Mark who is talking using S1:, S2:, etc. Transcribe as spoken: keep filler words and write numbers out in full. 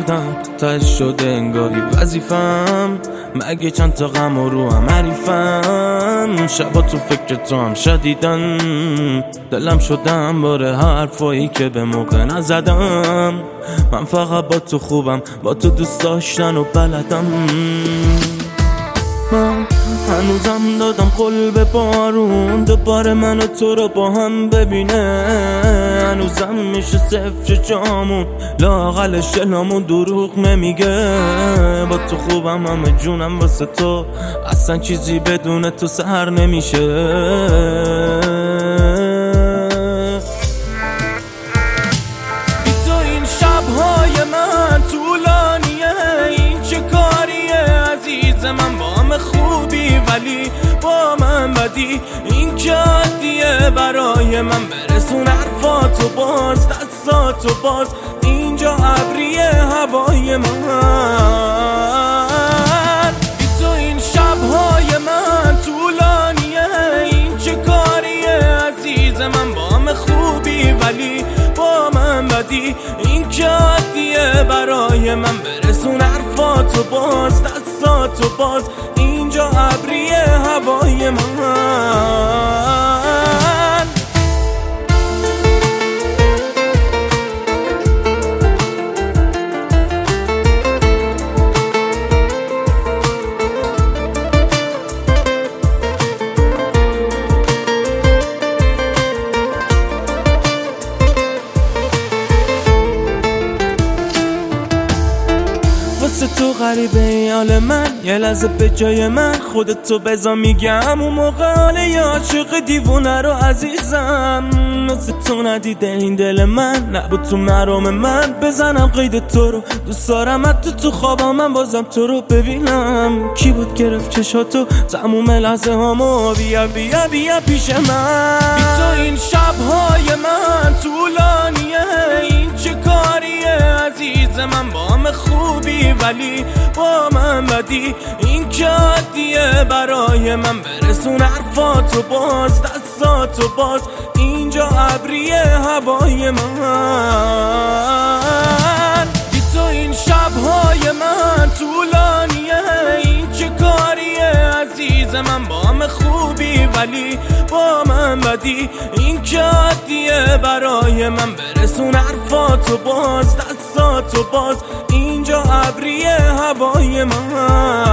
S1: کردم تاش شده انگاری وظیفم، مگه چند تا غم و رو هم حریفم. شبا تو فکر تو هم شدیدن، دلم شدم باره حرفایی که به موقع نزدم. من فقط با تو خوبم، با تو دوست داشتن و بلدم. من هنوزم دادم قول به بارون دوباره من و تو رو با هم ببینه. هنوزم میشه صفر جامون، لااقل شلامون دروغ نمیگه. با تو خوبم همه جونم واسه تو، اصلا چیزی بدون تو سر نمیشه. بی تو این شبهای من طولانیه، این چه کاریه عزیز من؟ با همه خوبی ولی با من بدی، این که عادیه برای من. برسون حرفاتو باز، دستاتو باز، اینجا ابریه هوای من. بی تو این شبهای من طولانیه، این چه کاریه عزیز من؟ با همه خوبی ولی با من بدی، این که عادیه برای من. برسون حرفاتو باز، دستاتو باز، اینجا ابریه هوای من. تو غریبه این حال من، یه لحظه به جای من خودتو بذار میگم. اون موقع حال یه عاشق دیوونه رو عزیزم، مثل تو ندیده این دل من. نبود تو مرام من بزنم قید تو رو، دوست دارم حتی تو خوابم من بازم تو رو ببینم. کی بود گرفت چشاتو تموم لحظه هامو؟ بیا بیا بیا پیش من. بی تو این شبهای من طولانیه، این چه کاریه عزیز من؟ با همه خوبی ولی با من بدی، این که عادیه برای من. برسون حرفاتو باز، دستاتو باز، اینجا ابریه هوای من. بی تو این شبهای من طولانیه، این چه کاریه عزیز من؟ با همه خوبی ولی با من بدی، این که عادیه برای من. برسون حرفاتو باز، دستاتو باز، اینجا ابریه هوای من.